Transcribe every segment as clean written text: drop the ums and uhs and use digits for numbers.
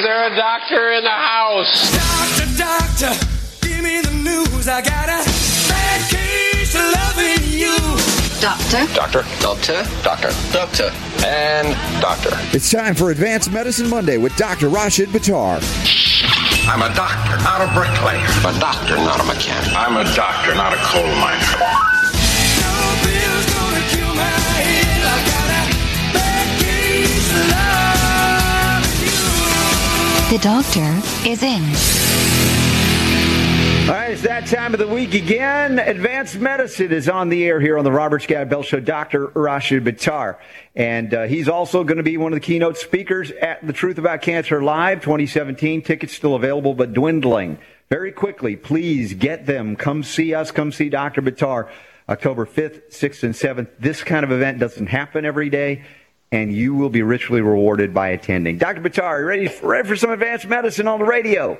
there a doctor in the house? Doctor, give me the news. I got a bad case of loving you. Doctor. Doctor. Doctor. Doctor. Doctor. And doctor. It's time for Advanced Medicine Monday with Dr. Rashid Buttar. I'm a doctor, not a bricklayer. I'm a doctor, not a mechanic. I'm a doctor, not a coal miner. No pill's gonna kill my head. I got a bad case of loving you. The doctor is in. All right, it's that time of the week again. Advanced Medicine is on the air here on the Robert Scott Bell Show. Dr. Rashid Buttar. And he's also going to be one of the keynote speakers at The Truth About Cancer Live 2017. Tickets still available, but dwindling. Very quickly, please get them. Come see us. Come see Dr. Buttar. October 5th, 6th, and 7th. This kind of event doesn't happen every day, and you will be richly rewarded by attending. Dr. Buttar, are you ready for some advanced medicine on the radio?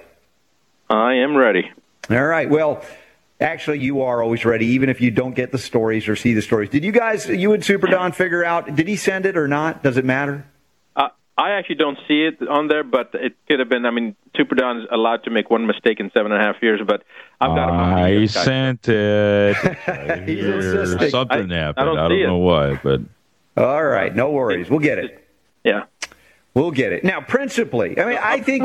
I am ready. All right. Well, actually, you are always ready, even if you don't get the stories or see the stories. Did you guys, you and Super Don, figure out, did he send it or not? Does it matter? I actually don't see it on there, but it could have been. I mean, Super Don is allowed to make one mistake in 7.5 years, but I've got I sent it. He's insisting. Something happened. I don't know what, but. All right. No worries. We'll get it. Yeah. We'll get it. Now, principally, I mean,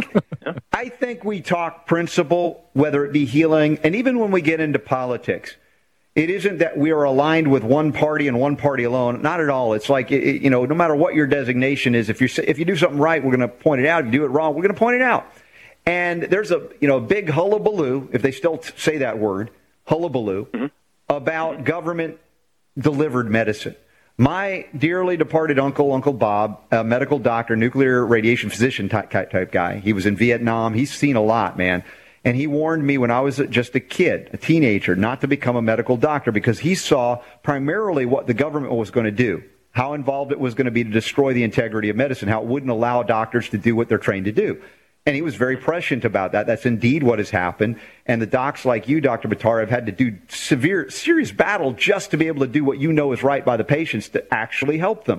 I think we talk principle, whether it be healing, and even when we get into politics, it isn't that we are aligned with one party and one party alone. Not at all. It's like, no matter what your designation is, if you do something right, we're going to point it out. If you do it wrong, we're going to point it out. And there's a big hullabaloo, if they still say that word, hullabaloo, about government-delivered medicine. My dearly departed Uncle Bob, a medical doctor, nuclear radiation physician type guy. He was in Vietnam. He's seen a lot, man. And he warned me when I was just a kid, a teenager, not to become a medical doctor because he saw primarily what the government was going to do, how involved it was going to be to destroy the integrity of medicine, how it wouldn't allow doctors to do what they're trained to do. And he was very prescient about that. That's indeed what has happened. And the docs like you, Dr. Buttar, have had to do serious battle just to be able to do what you know is right by the patients to actually help them.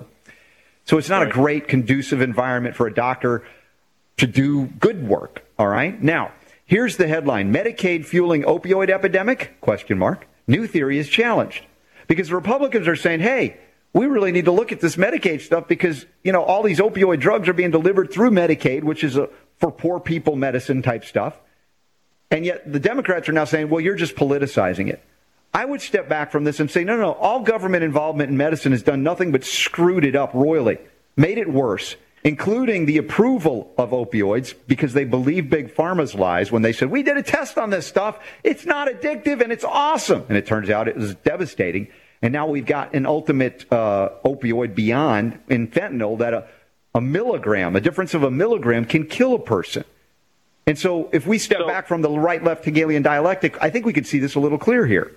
So it's not a great, conducive environment for a doctor to do good work, all right? Now, here's the headline. Medicaid fueling opioid epidemic? ? New theory is challenged. Because the Republicans are saying, hey, we really need to look at this Medicaid stuff because, all these opioid drugs are being delivered through Medicaid, which is for poor people medicine type stuff. And yet the Democrats are now saying, well, you're just politicizing it. I would step back from this and say, no, all government involvement in medicine has done nothing but screwed it up royally, made it worse, including the approval of opioids because they believe Big Pharma's lies when they said, we did a test on this stuff. It's not addictive and it's awesome. And it turns out it was devastating. And now we've got an ultimate opioid beyond in fentanyl that a milligram, a difference of a milligram can kill a person. And so if we step back from the right-left Hegelian dialectic, I think we could see this a little clear here.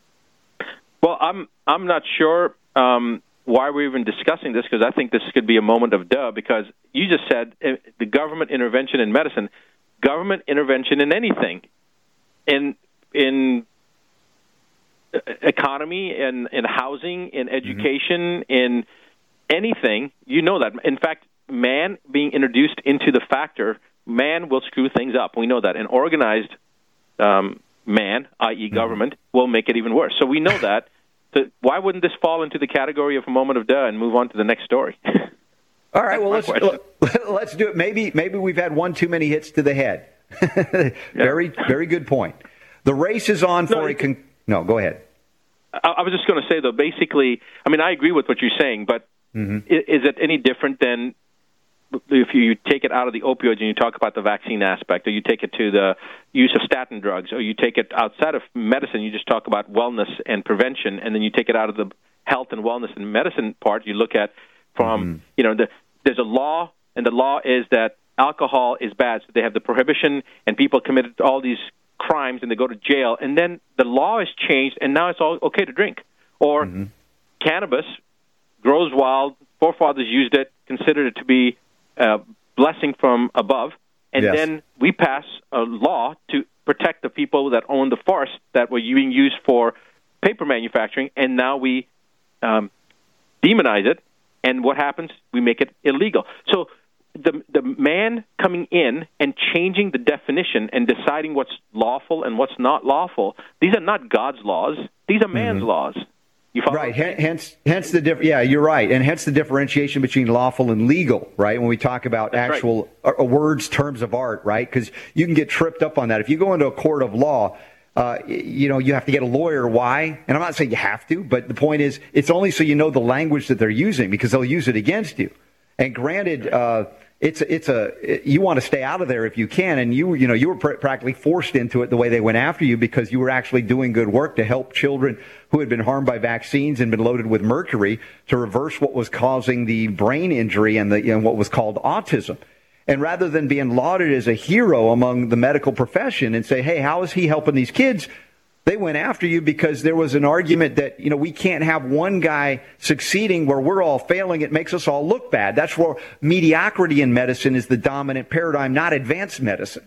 Well, I'm not sure why we're even discussing this because I think this could be a moment of duh because you just said the government intervention in medicine, government intervention in anything, in economy, in housing, in education, in anything, you know that. In fact, man being introduced into the factor, man will screw things up. We know that. And organized man, i.e. government, will make it even worse. So we know that. So why wouldn't this fall into the category of a moment of duh and move on to the next story? All right, well, let's do it. Maybe we've had one too many hits to the head. Very good point. The race is on for No, go ahead. I was just going to say, though, basically, I mean, I agree with what you're saying, but is it any different than if you take it out of the opioids and you talk about the vaccine aspect, or you take it to the use of statin drugs, or you take it outside of medicine, you just talk about wellness and prevention, and then you take it out of the health and wellness and medicine part, you look at from, there's a law, and the law is that alcohol is bad, so they have the prohibition, and people committed all these crimes, and they go to jail, and then the law is changed, and now it's all okay to drink. Or cannabis grows wild, forefathers used it, considered it to be a blessing from above, and then we pass a law to protect the people that own the forest that were being used for paper manufacturing, and now we demonize it, and what happens? We make it illegal. So the man coming in and changing the definition and deciding what's lawful and what's not lawful, these are not God's laws. These are man's laws. You follow? Right. Hence the yeah, you're right, and hence the differentiation between lawful and legal. Right. When we talk about actual words, terms of art, right? Because you can get tripped up on that. If you go into a court of law, you have to get a lawyer. Why? And I'm not saying you have to, but the point is, it's only so you know the language that they're using, because they'll use it against you. And granted, you want to stay out of there if you can, and you were practically forced into it the way they went after you, because you were actually doing good work to help children who had been harmed by vaccines and been loaded with mercury to reverse what was causing the brain injury and what was called autism. And rather than being lauded as a hero among the medical profession and say, hey, how is he helping these kids? They went after you because there was an argument that, we can't have one guy succeeding where we're all failing. It makes us all look bad. That's where mediocrity in medicine is the dominant paradigm, not advanced medicine.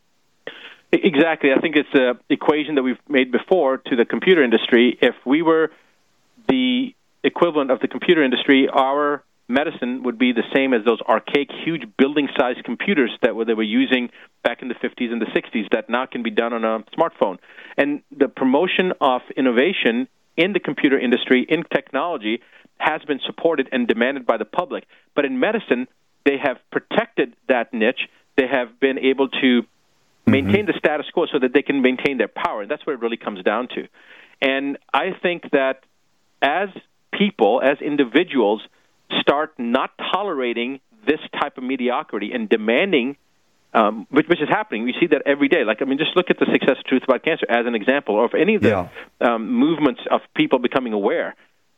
Exactly. I think it's the equation that we've made before to the computer industry. If we were the equivalent of the computer industry, our medicine would be the same as those archaic, huge building-sized computers that they were using back in the 50s and the 60s that now can be done on a smartphone. And the promotion of innovation in the computer industry, in technology, has been supported and demanded by the public. But in medicine, they have protected that niche. They have been able to maintain the status quo so that they can maintain their power. And that's what it really comes down to. And I think that as people, as individuals, start not tolerating this type of mediocrity and demanding, which is happening. We see that every day. Just look at the Success of Truth About Cancer as an example, or of any of the movements of people becoming aware.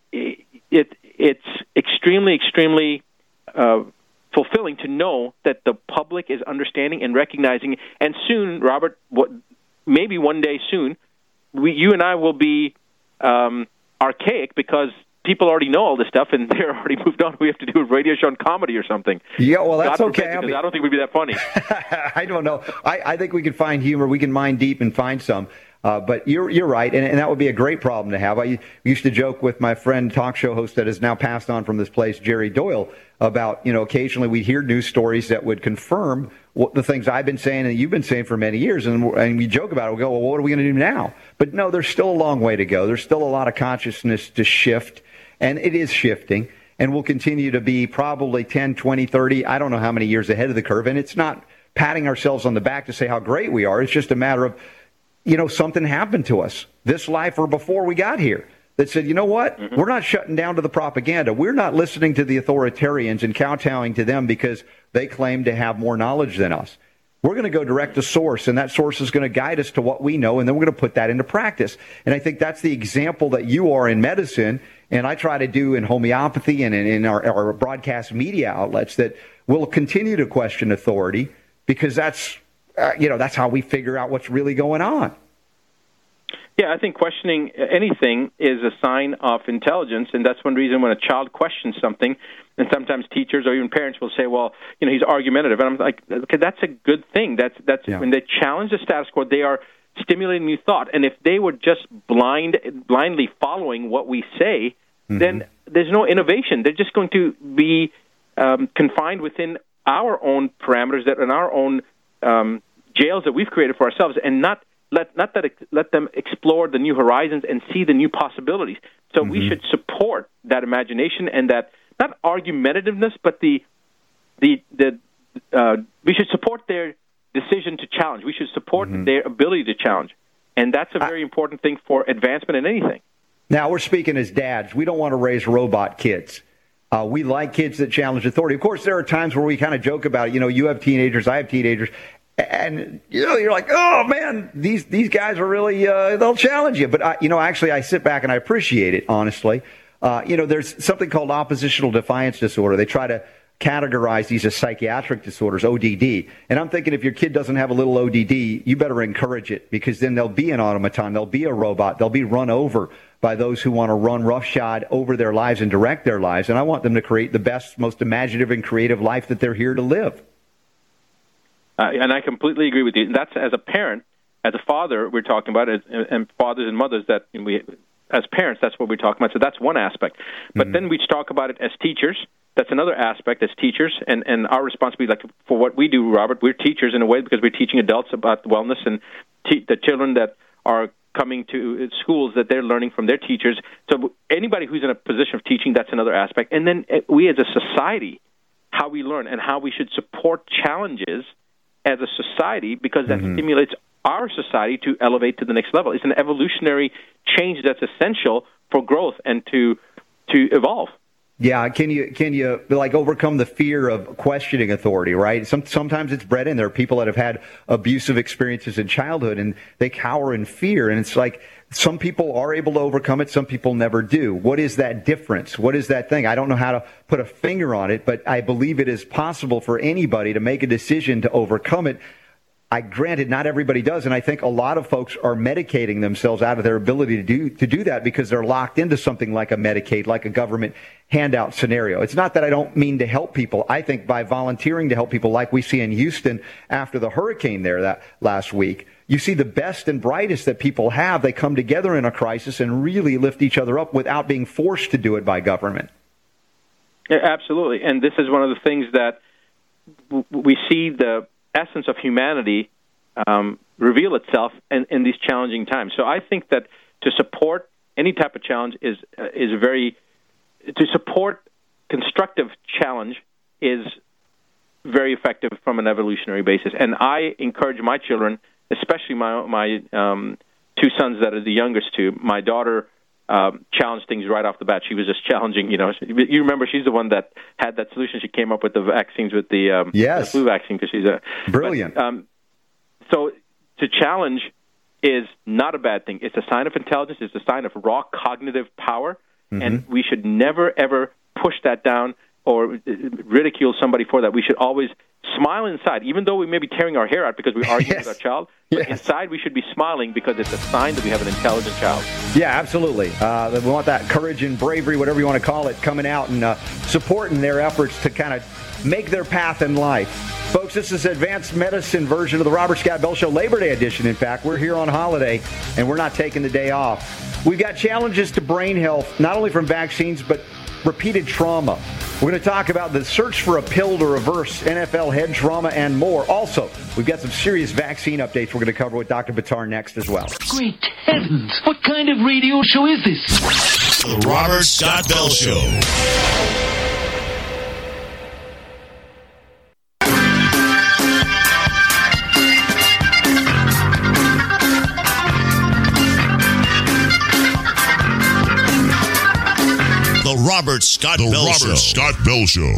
It's extremely, extremely fulfilling to know that the public is understanding and recognizing. And soon, Robert, maybe one day soon, you and I will be archaic because people already know all this stuff, and they're already moved on. We have to do a radio show on comedy or something. Yeah, well, that's okay. Because I don't think we'd be that funny. I don't know. I think we can find humor. We can mine deep and find some. But you're right, and that would be a great problem to have. I used to joke with my friend, talk show host that has now passed on from this place, Jerry Doyle, about, occasionally we'd hear news stories that would confirm the things I've been saying and you've been saying for many years, and we joke about it. We go, well, what are we going to do now? But no, there's still a long way to go. There's still a lot of consciousness to shift. And it is shifting, and we'll continue to be probably 10, 20, 30, I don't know how many years ahead of the curve. And it's not patting ourselves on the back to say how great we are. It's just a matter of, something happened to us this life or before we got here that said, you know what? We're not shutting down to the propaganda. We're not listening to the authoritarians and kowtowing to them because they claim to have more knowledge than us. We're going to go direct to source, and that source is going to guide us to what we know, and then we're going to put that into practice. And I think that's the example that you are in medicine, and I try to do in homeopathy and in our broadcast media outlets, that we'll continue to question authority, because that's how we figure out what's really going on. Yeah, I think questioning anything is a sign of intelligence, and that's one reason when a child questions something, and sometimes teachers or even parents will say, well, he's argumentative. And I'm like, okay, that's a good thing. That's when they challenge the status quo, they are stimulating new thought. And if they were just blindly following what we say, then there's no innovation. They're just going to be confined within our own parameters, that in our own jails that we've created for ourselves, and not let them explore the new horizons and see the new possibilities. So we should support that imagination and that, not argumentativeness, but we should support their decision to challenge. We should support their ability to challenge. And that's a very important thing for advancement in anything. Now, we're speaking as dads. We don't want to raise robot kids. We like kids that challenge authority. Of course, there are times where we kind of joke about it. You have teenagers, I have teenagers. And, you're like, oh, man, these guys are really, they'll challenge you. But, actually, I sit back and I appreciate it, honestly. There's something called oppositional defiance disorder. They try to categorize these as psychiatric disorders, ODD. And I'm thinking, if your kid doesn't have a little ODD, you better encourage it, because then they'll be an automaton. They'll be a robot. They'll be run over by those who want to run roughshod over their lives and direct their lives. And I want them to create the best, most imaginative and creative life that they're here to live. And I completely agree with you. And that's, as a parent, as a father, we're talking about it, and fathers and mothers, that we, as parents, that's what we're talking about. So that's one aspect. But then we talk about it as teachers, that's another aspect as teachers, and our responsibility, like for what we do, Robert, we're teachers in a way because we're teaching adults about wellness and the children that are coming to schools that they're learning from their teachers. So anybody who's in a position of teaching, that's another aspect. And then we as a society, how we learn and how we should support challenges as a society, because that stimulates our society to elevate to the next level. It's an evolutionary change that's essential for growth and to evolve. Yeah, can you like overcome the fear of questioning authority, right? Sometimes it's bred in. There are people that have had abusive experiences in childhood and they cower in fear. And it's like some people are able to overcome it, some people never do. What is that difference? What is that thing? I don't know how to put a finger on it, but I believe it is possible for anybody to make a decision to overcome it. Granted, not everybody does, and I think a lot of folks are medicating themselves out of their ability to do that because they're locked into something like a Medicaid, like a government handout scenario. It's not that I don't mean to help people. I think by volunteering to help people, like we see in Houston after the hurricane there that last week, you see the best and brightest that people have. They come together in a crisis and really lift each other up without being forced to do it by government. Yeah, absolutely, and this is one of the things that we see the essence of humanity reveal itself in these challenging times. So I think that to support any type of challenge to support constructive challenge is very effective from an evolutionary basis. And I encourage my children, especially my two sons that are the youngest two. My daughter challenged things right off the bat. She was just challenging, you remember she's the one that had that solution. She came up with the vaccines with the flu vaccine because she's brilliant. So to challenge is not a bad thing. It's a sign of intelligence. It's a sign of raw cognitive power, and we should never, ever push that down or ridicule somebody for that. We should always smile inside, even though we may be tearing our hair out because we argue with our child. But inside, we should be smiling because it's a sign that we have an intelligent child. Yeah, absolutely. We want that courage and bravery, whatever you want to call it, coming out and supporting their efforts to kind of make their path in life. Folks, this is Advanced Medicine version of the Robert Scott Bell Show, Labor Day edition, in fact. We're here on holiday, and we're not taking the day off. We've got challenges to brain health, not only from vaccines, but repeated trauma. We're going to talk about the search for a pill to reverse NFL head trauma and more. Also, we've got some serious vaccine updates we're going to cover with Dr. Buttar next as well. Great heavens! What kind of radio show is this? The Robert Scott Bell Show. Robert Scott Bell Show.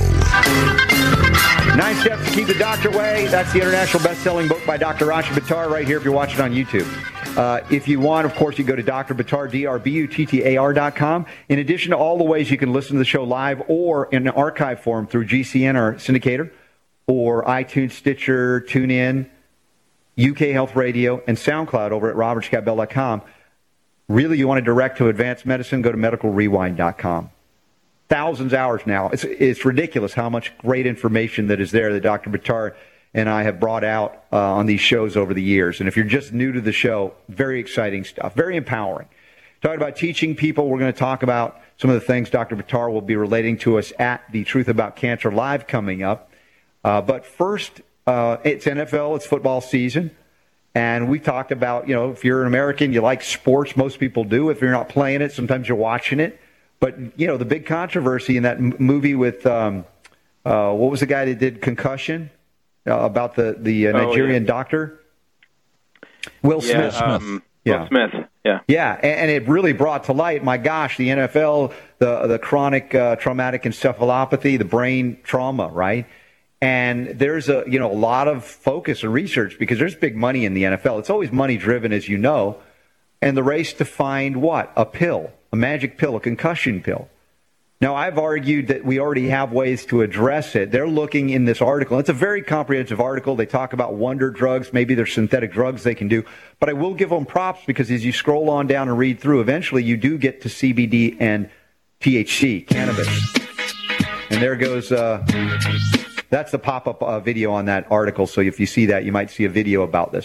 9 Steps to Keep the Doctor Away. That's the international best-selling book by Dr. Rashi Buttar right here if you're watching on YouTube. If you want, of course, you go to Dr. Buttar, DRBUTTAR.com. In addition to all the ways you can listen to the show live or in an archive form through GCN or Syndicator or iTunes, Stitcher, TuneIn, UK Health Radio, and SoundCloud over at robertscottbell.com. Really, you want to direct to advanced medicine, go to medicalrewind.com. Thousands of hours now. It's ridiculous how much great information that is there that Dr. Buttar and I have brought out on these shows over the years. And if you're just new to the show, very exciting stuff, very empowering. Talking about teaching people, we're going to talk about some of the things Dr. Buttar will be relating to us at the Truth About Cancer Live coming up. But first, it's NFL, it's football season. And we talked about, if you're an American, you like sports. Most people do. If you're not playing it, sometimes you're watching it. But, the big controversy in that movie with, what was the guy that did Concussion? About the Nigerian doctor? Will Smith. Will Smith, yeah. Yeah, and it really brought to light, my gosh, the NFL, the chronic traumatic encephalopathy, the brain trauma, right? And there's a lot of focus and research because there's big money in the NFL. It's always money driven, as you know. And the race to find what? A pill, a magic pill, a concussion pill. Now, I've argued that we already have ways to address it. They're looking in this article. It's a very comprehensive article. They talk about wonder drugs. Maybe there's synthetic drugs they can do. But I will give them props because as you scroll on down and read through, eventually you do get to CBD and THC, cannabis. And there goes... that's the pop-up video on that article. So if you see that, you might see a video about this.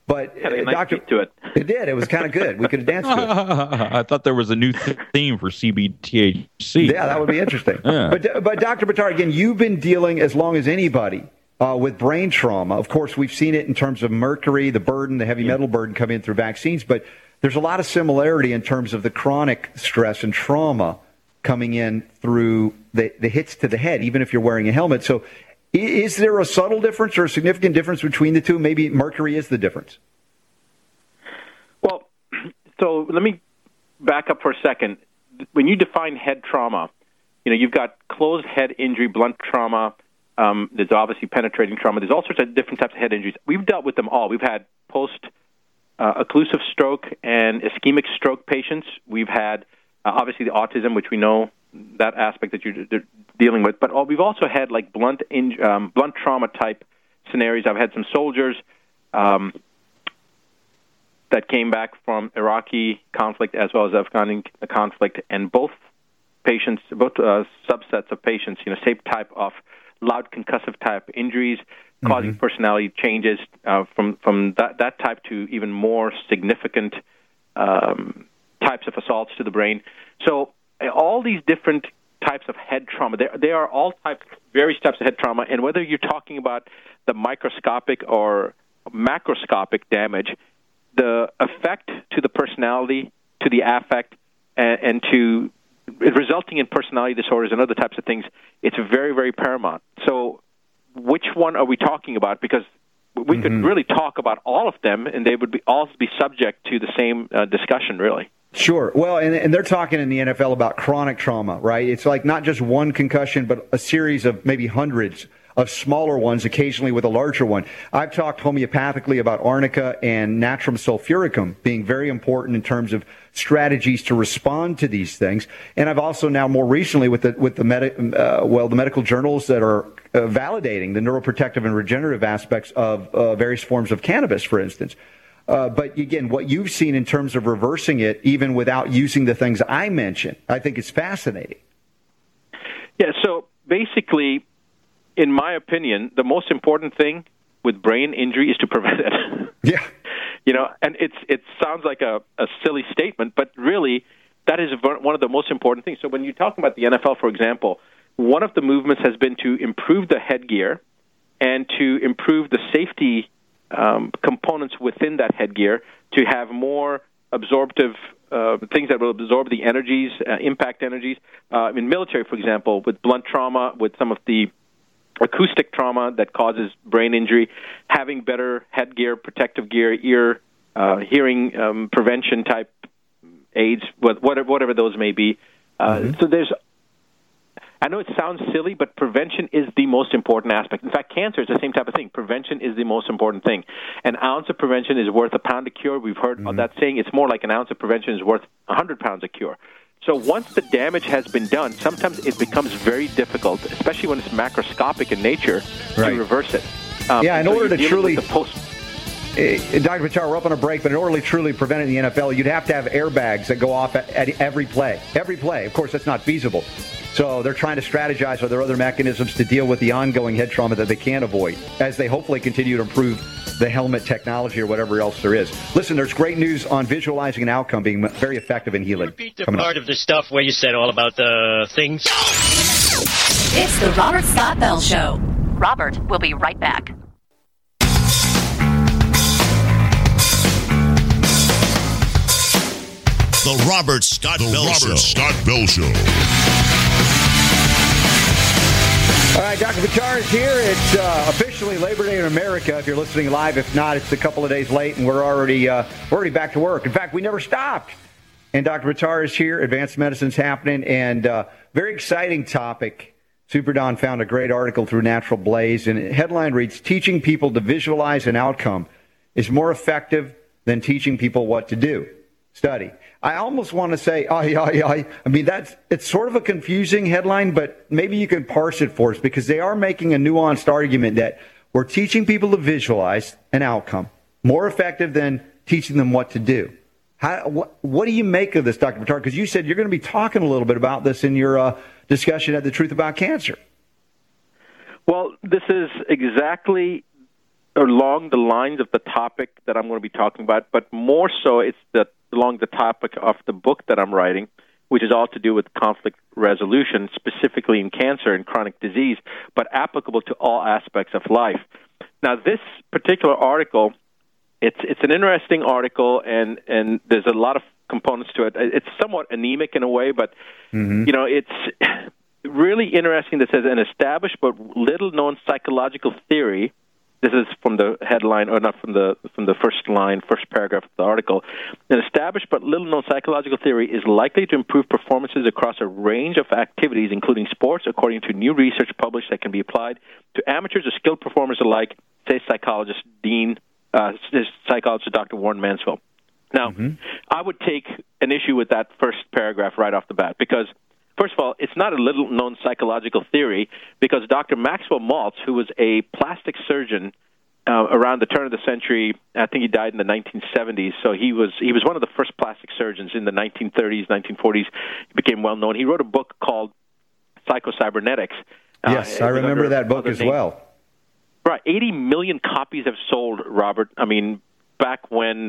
But had a nice Doctor, beat to it. It did. It was kind of good. We could have danced to it. I thought there was a new theme for CBTHC. Yeah, that would be interesting. Yeah. But Dr. Buttar, again, you've been dealing as long as anybody with brain trauma. Of course, we've seen it in terms of mercury, the burden, the heavy metal burden coming in through vaccines, but there's a lot of similarity in terms of the chronic stress and trauma coming in through the hits to the head, even if you're wearing a helmet. So is there a subtle difference or a significant difference between the two? Maybe mercury is the difference. Well, so let me back up for a second. When you define head trauma, you've got closed head injury, blunt trauma. There's obviously penetrating trauma. There's all sorts of different types of head injuries. We've dealt with them all. We've had post-occlusive stroke and ischemic stroke patients. We've had, obviously, the autism, which we know that aspect that you're dealing with. But we've also had, like, blunt trauma-type scenarios. I've had some soldiers that came back from Iraqi conflict as well as Afghan conflict, and both patients, subsets of patients, same type of loud concussive type injuries, causing personality changes from that type to even more significant types of assaults to the brain. So all these different types of head trauma, they are all various types of head trauma, and whether you're talking about the microscopic or macroscopic damage, the effect to the personality, to the affect, and to resulting in personality disorders and other types of things, it's very, very paramount. So which one are we talking about? Because we could really talk about all of them, and they would all be subject to the same discussion, really. Sure. Well, and they're talking in the NFL about chronic trauma, right? It's like not just one concussion, but a series of maybe hundreds of smaller ones, occasionally with a larger one. I've talked homeopathically about arnica and natrum sulfuricum being very important in terms of strategies to respond to these things. And I've also now more recently with the medical journals that are validating the neuroprotective and regenerative aspects of various forms of cannabis, for instance. But again, what you've seen in terms of reversing it, even without using the things I mentioned, I think is fascinating. Yeah, so basically, in my opinion, the most important thing with brain injury is to prevent it. Yeah. And it sounds like a silly statement, but really that is one of the most important things. So when you're talking about the NFL, for example, one of the movements has been to improve the headgear and to improve the safety components within that headgear to have more absorptive things that will absorb the energies, impact energies. In military, for example, with blunt trauma, with some of the acoustic trauma that causes brain injury, having better headgear, protective gear, ear, hearing prevention type aids, whatever those may be. So I know it sounds silly, but prevention is the most important aspect. In fact, cancer is the same type of thing. Prevention is the most important thing. An ounce of prevention is worth a pound of cure. We've heard that saying. It's more like an ounce of prevention is worth 100 pounds of cure. So once the damage has been done, sometimes it becomes very difficult, especially when it's macroscopic in nature, to reverse it. In order to truly... Dr. Buttar, we're up on a break, but in order to truly prevent it in the NFL, you'd have to have airbags that go off at every play. Every play. Of course, that's not feasible. So they're trying to strategize. Are there other mechanisms to deal with the ongoing head trauma that they can avoid as they hopefully continue to improve the helmet technology or whatever else there is? Listen, there's great news on visualizing an outcome being very effective in healing. Repeat the part of the stuff where you said all about the things. It's the Robert Scott Bell Show. Robert will be right back. The Robert Scott Bell Show. All right, Dr. Buttar is here. It's officially Labor Day in America. If you're listening live, if not, it's a couple of days late, and we're already back to work. In fact, we never stopped. And Dr. Buttar is here. Advanced medicine's happening, and very exciting topic. Super Don found a great article through Natural Blaze, and the headline reads, "Teaching people to visualize an outcome is more effective than teaching people what to do." Study. I almost want to say, I mean, it's sort of a confusing headline, but maybe you can parse it for us, because they are making a nuanced argument that we're teaching people to visualize an outcome more effective than teaching them what to do. What do you make of this, Dr. Buttar? Because you said you're going to be talking a little bit about this in your discussion at The Truth About Cancer. Well, this is exactly along the lines of the topic that I'm going to be talking about, but more so it's along the topic of the book that I'm writing, which is all to do with conflict resolution, specifically in cancer and chronic disease, but applicable to all aspects of life. Now, this particular article, it's an interesting article, and there's a lot of components to it. It's somewhat anemic in a way, but it's really interesting. That says an established but little-known psychological theory. This is from the headline, or not from the first paragraph of the article. An established but little-known psychological theory is likely to improve performances across a range of activities, including sports, according to new research published that can be applied to amateurs or skilled performers alike, says psychologist Dr. Warren Mansfield. Now, I would take an issue with that first paragraph right off the bat, because first of all, it's not a little-known psychological theory, because Dr. Maxwell Maltz, who was a plastic surgeon around the turn of the century, I think he died in the 1970s, so he was one of the first plastic surgeons in the 1930s, 1940s. He became well-known. He wrote a book called Psycho-Cybernetics. Yes, I remember that book as well. Right, 80 million copies have sold, Robert. I mean, back when...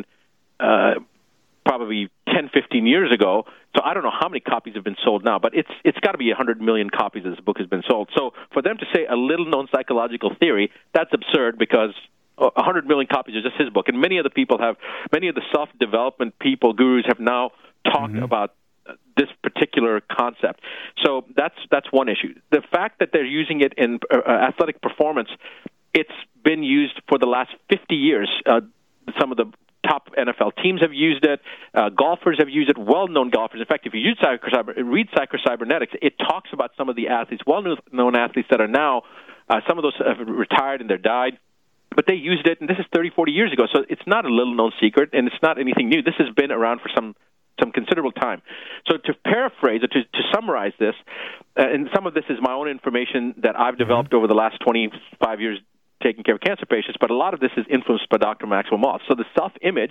probably 10, 15 years ago. So I don't know how many copies have been sold now, but it's got to be 100 million copies that this book has been sold. So for them to say a little-known psychological theory, that's absurd, because 100 million copies is just his book. And many of the self-development people, gurus, have now talked about this particular concept. So that's one issue. The fact that they're using it in athletic performance, it's been used for the last 50 years. Some of the top NFL teams have used it. Golfers have used it, well-known golfers. In fact, if you read Psycho-Cybernetics, it talks about some of the athletes, well-known athletes that are now, some of those have retired and they're died, but they used it, and this is 30, 40 years ago, so it's not a little-known secret, and it's not anything new. This has been around for some considerable time. So to paraphrase, or to summarize this, and some of this is my own information that I've developed over the last 25 years taking care of cancer patients, but a lot of this is influenced by Dr. Maxwell Maltz. So the self-image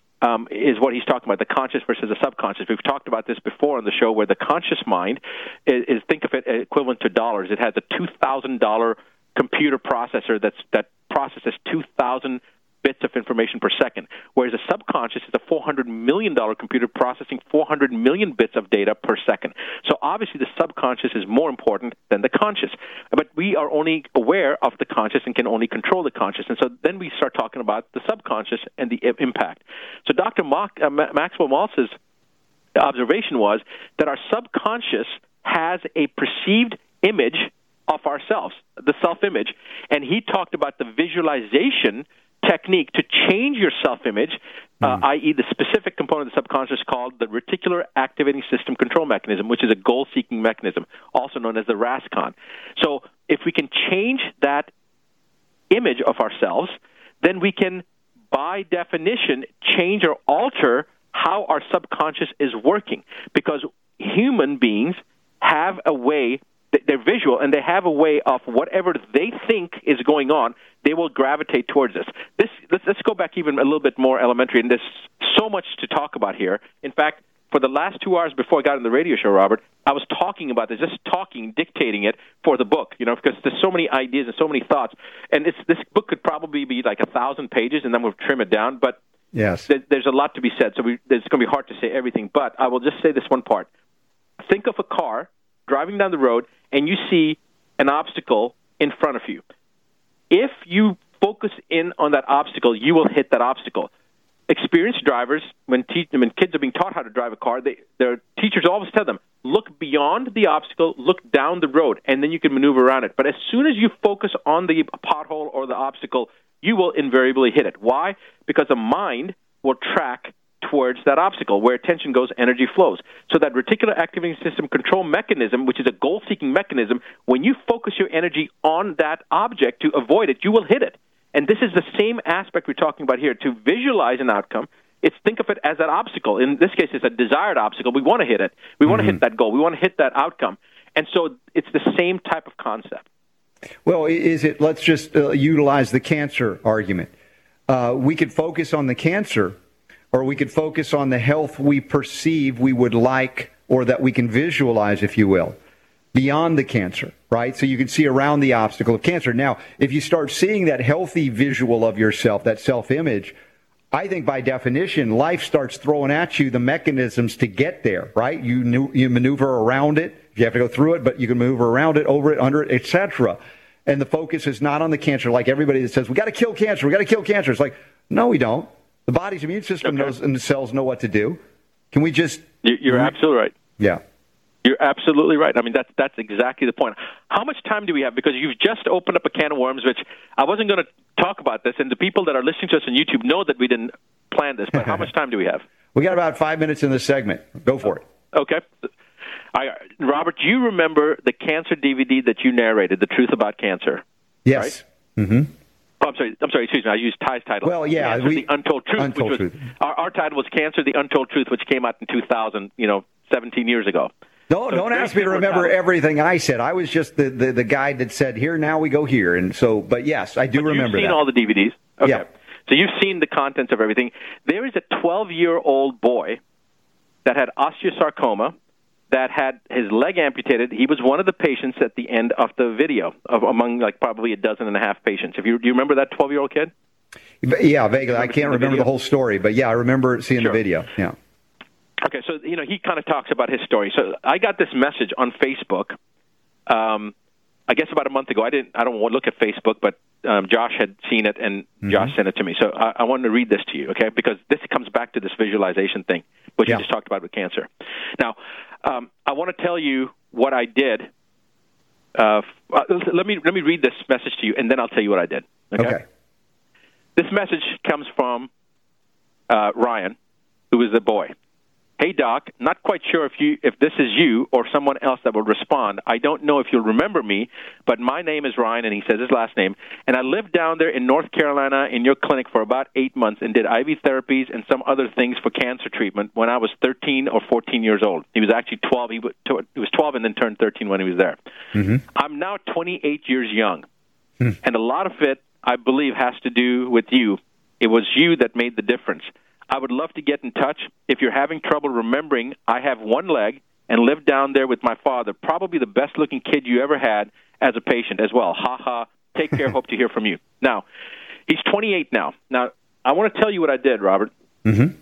is what he's talking about, the conscious versus the subconscious. We've talked about this before on the show, where the conscious mind is think of it equivalent to dollars. It has a $2,000 computer processor that processes 2,000 bits of information per second, whereas the subconscious is a $400 million computer processing 400 million bits of data per second. So obviously the subconscious is more important than the conscious, but we are only aware of the conscious and can only control the conscious, and so then we start talking about the subconscious and the impact. So Dr. Maxwell Maltz's observation was that our subconscious has a perceived image of ourselves, the self-image, and he talked about the visualization technique to change your self-image, i.e. the specific component of the subconscious called the reticular activating system control mechanism, which is a goal-seeking mechanism, also known as the RASCON. So if we can change that image of ourselves, then we can, by definition, change or alter how our subconscious is working, because human beings have a way, they're visual, and they have a way of whatever they think is going on, they will gravitate towards this. Let's go back even a little bit more elementary, and there's so much to talk about here. In fact, for the last 2 hours before I got on the radio show, Robert, I was talking about this, just talking, dictating it for the book, because there's so many ideas and so many thoughts. And this book could probably be like 1,000 pages, and then we'll trim it down. But yes, there's a lot to be said, so it's going to be hard to say everything. But I will just say this one part. Think of a car driving down the road, and you see an obstacle in front of you. If you focus in on that obstacle, you will hit that obstacle. Experienced drivers, when kids are being taught how to drive a car, their teachers always tell them, look beyond the obstacle, look down the road, and then you can maneuver around it. But as soon as you focus on the pothole or the obstacle, you will invariably hit it. Why? Because the mind will track towards that obstacle. Where attention goes, energy flows. So that reticular activating system control mechanism, which is a goal-seeking mechanism, when you focus your energy on that object to avoid it, you will hit it. And this is the same aspect we're talking about here. To visualize an outcome, think of it as that obstacle. In this case, it's a desired obstacle. We want to hit it. We want to hit that goal. We want to hit that outcome. And so it's the same type of concept. Well, let's just utilize the cancer argument. We could focus on the cancer, or we could focus on the health we perceive we would like, or that we can visualize, if you will. beyond the cancer, right? So you can see around the obstacle of cancer. Now, if you start seeing that healthy visual of yourself, that self-image, I think by definition, life starts throwing at you the mechanisms to get there, right? You maneuver around it. You have to go through it, but you can maneuver around it, over it, under it, etc. And the focus is not on the cancer, like everybody that says, we got to kill cancer, we got to kill cancer. It's like, no, we don't. The body's immune system knows, and the cells know what to do. Can we just... You're absolutely right. Yeah. You're absolutely right. I mean, that's exactly the point. How much time do we have? Because you've just opened up a can of worms, which I wasn't going to talk about this, and the people that are listening to us on YouTube know that we didn't plan this, but how much time do we have? We got about 5 minutes in this segment. Go for it. Okay. Robert, do you remember the cancer DVD that you narrated, The Truth About Cancer? Yes. Right? Mm-hmm. Oh, I'm sorry, excuse me. I used Ty's title. Well, yeah. Cancer, The Untold Truth. Our title was Cancer, The Untold Truth, which came out in 2000, 17 years ago. Don't ask me to remember everything I said. I was just the guy that said, here, now we go here. And so, but yes, I do remember that. You've seen all the DVDs? Okay. Yeah. So you've seen the contents of everything. There is a 12-year-old boy that had osteosarcoma that had his leg amputated. He was one of the patients at the end of the video, among probably a dozen and a half patients. Do you remember that 12-year-old kid? Yeah, vaguely. I can't remember the whole story, but yeah, I remember seeing the video. Yeah. Okay, so he kind of talks about his story. So I got this message on Facebook. I guess about a month ago. I don't look at Facebook, but Josh had seen it, and Josh sent it to me. So I wanted to read this to you, okay? Because this comes back to this visualization thing, which you just talked about with cancer. Now, I want to tell you what I did. Let me read this message to you, and then I'll tell you what I did. Okay. This message comes from Ryan, who is the boy. Hey, Doc, not quite sure if this is you or someone else that will respond. I don't know if you'll remember me, but my name is Ryan, and he says his last name. And I lived down there in North Carolina in your clinic for about 8 months and did IV therapies and some other things for cancer treatment when I was 13 or 14 years old. He was actually 12. He was 12 and then turned 13 when he was there. Mm-hmm. I'm now 28 years young, and a lot of it, I believe, has to do with you. It was you that made the difference. I would love to get in touch. If you're having trouble remembering, I have one leg and lived down there with my father, probably the best-looking kid you ever had as a patient as well. Ha ha. Take care. Hope to hear from you. Now, he's 28 now. Now, I want to tell you what I did, Robert. Mm-hmm.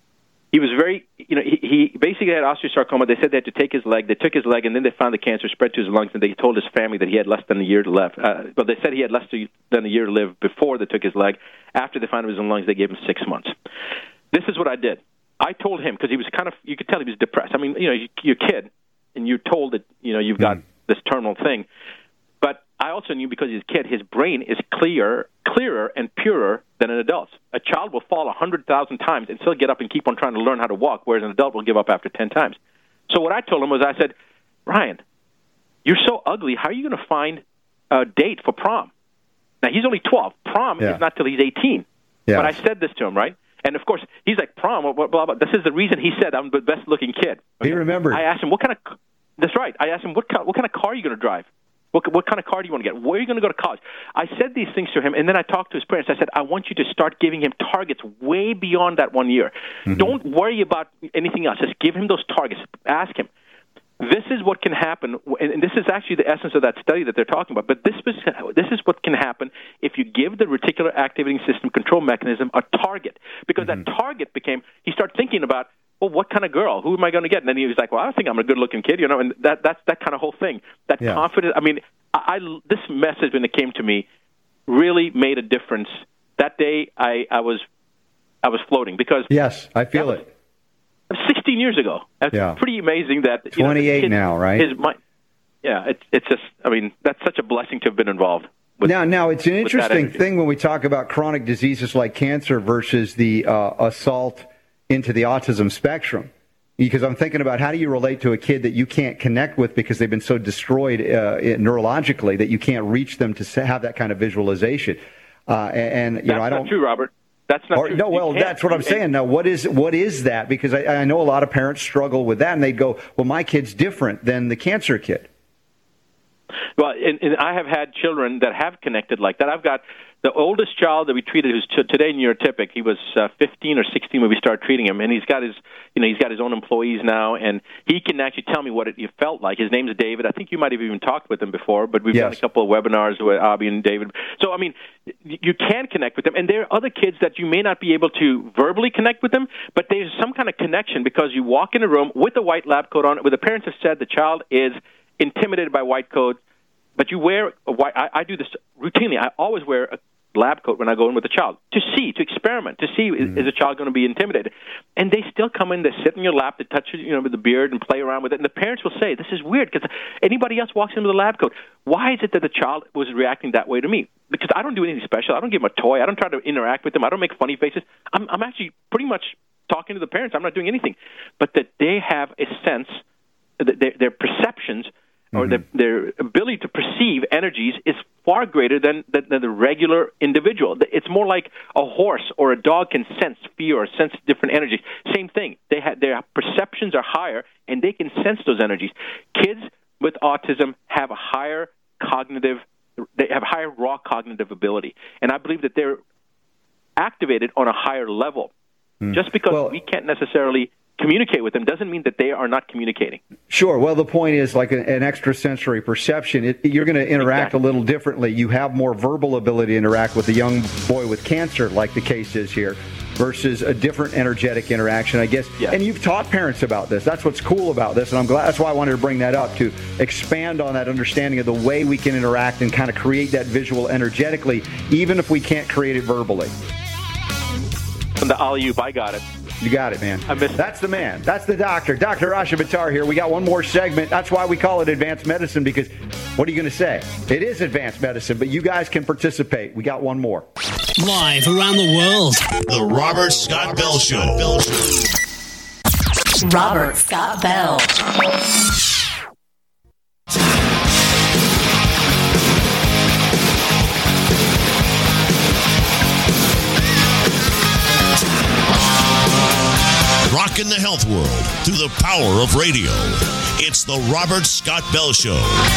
He was very, he basically had osteosarcoma. They said they had to take his leg. They took his leg, and then they found the cancer spread to his lungs, and they told his family that he had less than a year to live. But they said he had less than a year to live before they took his leg. After they found it was in lungs, they gave him 6 months. This is what I did. I told him, because he was you could tell he was depressed. I mean, you're a kid, and you're told that, you've got this terminal thing. But I also knew, because he's a kid, his brain is clearer and purer than an adult's. A child will fall 100,000 times and still get up and keep on trying to learn how to walk, whereas an adult will give up after 10 times. So what I told him was, I said, Ryan, you're so ugly. How are you going to find a date for prom? Now, he's only 12. Prom is not till he's 18. Yeah. But I said this to him, right? And, of course, he's like, prom, blah, blah, blah. This is the reason he said I'm the best-looking kid. Okay? He remembered. I asked him, that's right. I asked him, what kind of car are you going to drive? What kind of car do you want to get? Where are you going to go to college? I said these things to him, and then I talked to his parents. I said, I want you to start giving him targets way beyond that 1 year. Mm-hmm. Don't worry about anything else. Just give him those targets. Ask him. This is what can happen, and this is actually the essence of that study that they're talking about, but this is what can happen if you give the reticular activating system control mechanism a target, because that target he started thinking about, well, what kind of girl? Who am I going to get? And then he was like, well, I think I'm a good-looking kid, and that's that kind of whole thing. That confidence, I mean, this message, when it came to me, really made a difference. That day, I was floating, because... Yes, I feel it. 16 years ago. That's pretty amazing that... 28 now, right? It's just, I mean, that's such a blessing to have been involved. Now, it's an interesting thing when we talk about chronic diseases like cancer versus the assault into the autism spectrum, because I'm thinking about, how do you relate to a kid that you can't connect with because they've been so destroyed neurologically that you can't reach them to have that kind of visualization? That's not true, Robert. That's not true. No, well, that's what I'm saying. Now, what is that? Because I know a lot of parents struggle with that, and they go, well, my kid's different than the cancer kid. Well, and I have had children that have connected like that. I've got The oldest child that we treated, who's today neurotypic, he was 15 or 16 when we started treating him, and he's got his own employees now, and he can actually tell me what it felt like. His name's David. I think you might have even talked with him before, but we've done a couple of webinars with Abby and David. So, I mean, you can connect with them, and there are other kids that you may not be able to verbally connect with them, but there's some kind of connection because you walk in a room with a white lab coat on, where the parents have said the child is intimidated by white coats, but you wear a white. I do this routinely. I always wear a lab coat when I go in with a child to experiment, to see is a child going to be intimidated. And they still come in, they sit in your lap, they touch with the beard and play around with it. And the parents will say, this is weird because anybody else walks in with a lab coat. Why is it that the child was reacting that way to me? Because I don't do anything special. I don't give them a toy. I don't try to interact with them. I don't make funny faces. I'm actually pretty much talking to the parents. I'm not doing anything. But that they have a sense, their perceptions or their ability to perceive energies is far greater than the regular individual. It's more like a horse or a dog can sense fear or sense different energies. Same thing. Their perceptions are higher, and they can sense those energies. Kids with autism have a higher raw cognitive ability, and I believe that they're activated on a higher level. Just because we can't necessarily communicate with them doesn't mean that they are not communicating. Sure. Well, the point is, like an extrasensory perception, you're going to interact a little differently. You have more verbal ability to interact with a young boy with cancer, like the case is here, versus a different energetic interaction, I guess. Yeah. And you've taught parents about this. That's what's cool about this, and I'm glad. That's why I wanted to bring that up, to expand on that understanding of the way we can interact and kind of create that visual energetically, even if we can't create it verbally. From the alley-oop, I got it. You got it, man. I missed it. That's the man. That's the doctor. Dr. Rasha Buttar here. We got one more segment. That's why we call it advanced medicine, because what are you going to say? It is advanced medicine, but you guys can participate. We got one more. Live around the world. The Robert Scott Bell Show. Robert Scott Bell. Rocking the health world through the power of radio. It's the Robert Scott Bell Show.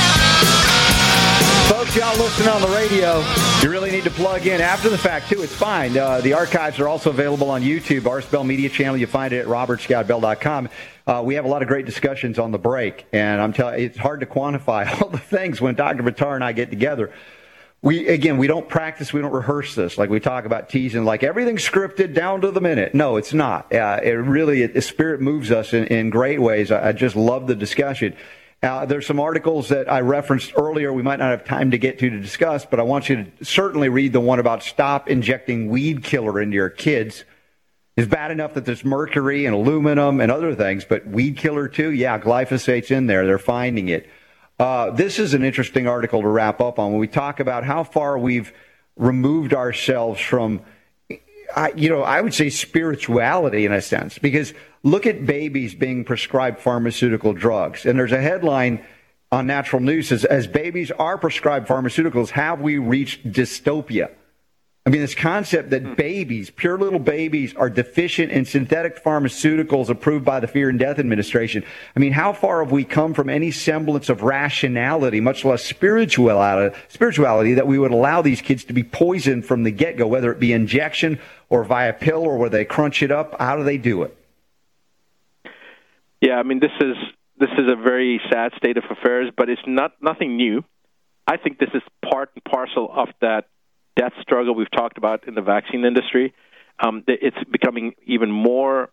Folks, y'all listening on the radio, you really need to plug in after the fact, too. It's fine. The archives are also available on YouTube, RSBell Media Channel. You find it at robertscottbell.com. We have a lot of great discussions on the break, and I'm telling you, it's hard to quantify all the things when Dr. Buttar and I get together. We don't practice, we don't rehearse this. Like we talk about teasing, like everything's scripted down to the minute. No, it's not. The spirit moves us in great ways. I just love the discussion. There's some articles that I referenced earlier we might not have time to get to discuss, but I want you to certainly read the one about stop injecting weed killer into your kids. It's bad enough that there's mercury and aluminum and other things, but weed killer too? Yeah, glyphosate's in there. They're finding it. This is an interesting article to wrap up on when we talk about how far we've removed ourselves from, I would say spirituality in a sense, because look at babies being prescribed pharmaceutical drugs. And there's a headline on Natural News says, as babies are prescribed pharmaceuticals, have we reached dystopia? I mean, this concept that babies, pure little babies, are deficient in synthetic pharmaceuticals approved by the Fear and Death Administration. I mean, how far have we come from any semblance of rationality, much less spirituality, that we would allow these kids to be poisoned from the get-go, whether it be injection or via pill or where they crunch it up? How do they do it? Yeah, I mean, this is a very sad state of affairs, but it's nothing new. I think this is part and parcel of that death struggle we've talked about in the vaccine industry. It's becoming even more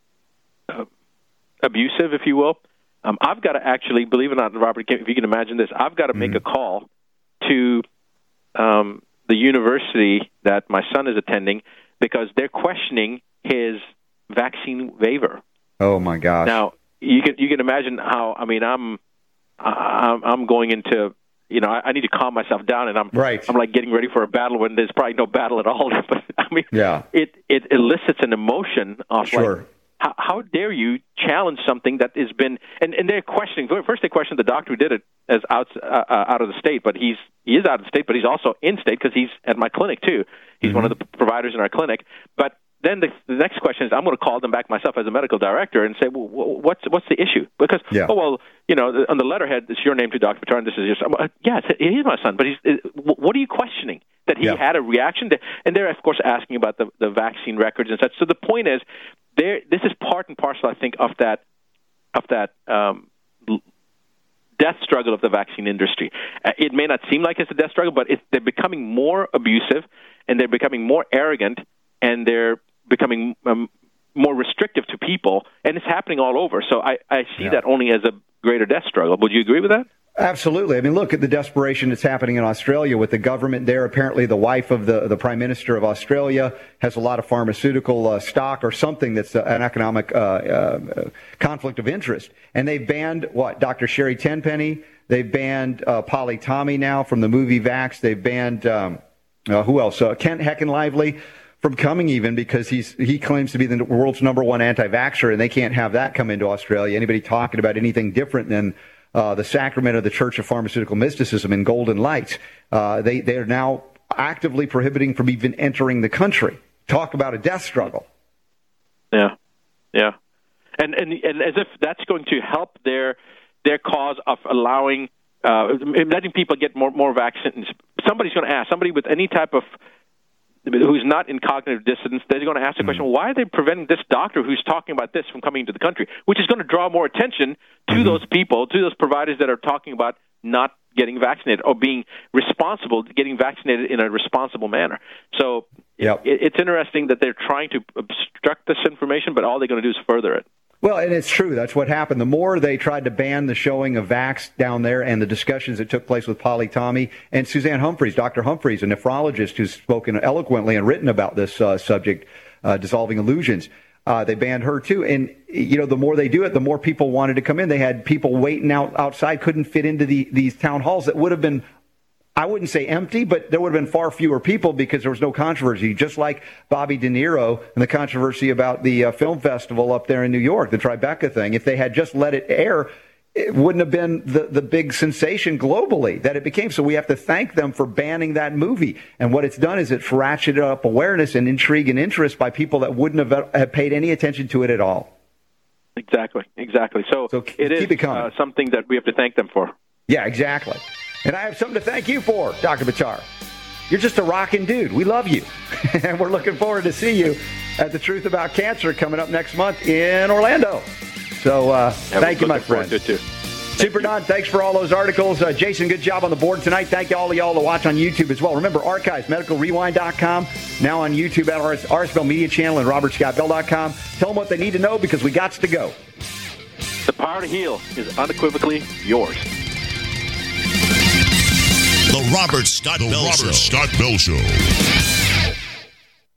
abusive, if you will. I've got to actually, believe it or not, Robert, if you can imagine this, I've got to make a call to the university that my son is attending because they're questioning his vaccine waiver. Oh my gosh! Now you can imagine how. I mean, I'm going into. I need to calm myself down, and I'm like getting ready for a battle when there's probably no battle at all. But I mean, it elicits an emotion of like, how dare you challenge something that has been, and they're questioning. First, they questioned the doctor who did it as out of the state, but he is out of the state, but he's also in state because he's at my clinic too. He's one of the providers in our clinic, but. Then the next question is, I'm going to call them back myself as a medical director and say, well, what's the issue? Because, on the letterhead, it's your name to Dr. Buttar, and this is your son. Yes, he is my son, but what are you questioning? that he had a reaction to, and they're, of course, asking about the vaccine records and such. So the point is, this is part and parcel, I think, of that death struggle of the vaccine industry. It may not seem like it's a death struggle, but they're becoming more abusive, and they're becoming more arrogant, and they're becoming more restrictive to people, and it's happening all over. So I see that only as a greater death struggle. Would you agree with that? Absolutely. I mean, look at the desperation that's happening in Australia with the government there. Apparently, the wife of the Prime Minister of Australia has a lot of pharmaceutical stock or something that's an economic conflict of interest. And they've banned, Dr. Sherry Tenpenny. They've banned Polly Tommy now from the movie Vax. They've banned, who else? Kent Heckenlively from coming even because he claims to be the world's number one anti-vaxxer, and they can't have that come into Australia. Anybody talking about anything different than the sacrament of the Church of Pharmaceutical Mysticism in Golden Lights. They are now actively prohibiting from even entering the country. Talk about a death struggle. Yeah. And as if that's going to help their cause of allowing, letting people get more vaccines. Somebody's going to ask, somebody with any type of, who's not in cognitive dissonance, they're going to ask the question, why are they preventing this doctor who's talking about this from coming into the country, which is going to draw more attention to those people, to those providers that are talking about not getting vaccinated or being responsible, getting vaccinated in a responsible manner. So it's interesting that they're trying to obstruct this information, but all they're going to do is further it. Well, and it's true. That's what happened. The more they tried to ban the showing of Vax down there and the discussions that took place with Polly Tommy and Suzanne Humphreys, Dr. Humphreys, a nephrologist who's spoken eloquently and written about this subject, dissolving illusions, they banned her too. And, the more they do it, the more people wanted to come in. They had people waiting outside, couldn't fit into these town halls that would have been, I wouldn't say empty, but there would have been far fewer people because there was no controversy, just like Bobby De Niro and the controversy about the film festival up there in New York, the Tribeca thing. If they had just let it air, it wouldn't have been the big sensation globally that it became. So we have to thank them for banning that movie. And what it's done is it's ratcheted up awareness and intrigue and interest by people that wouldn't have paid any attention to it at all. Exactly. So it is something that we have to thank them for. Yeah, exactly. And I have something to thank you for, Dr. Buttar. You're just a rockin' dude. We love you. And we're looking forward to see you at The Truth About Cancer coming up next month in Orlando. So thank you, my friend. Good too. Super Don, thanks for all those articles. Jason, good job on the board tonight. Thank all of y'all to watch on YouTube as well. Remember, archives, medicalrewind.com, now on YouTube at RSBell Media Channel and robertscottbell.com. Tell them what they need to know because we got to go. The power to heal is unequivocally yours. The Robert Scott Bell Show.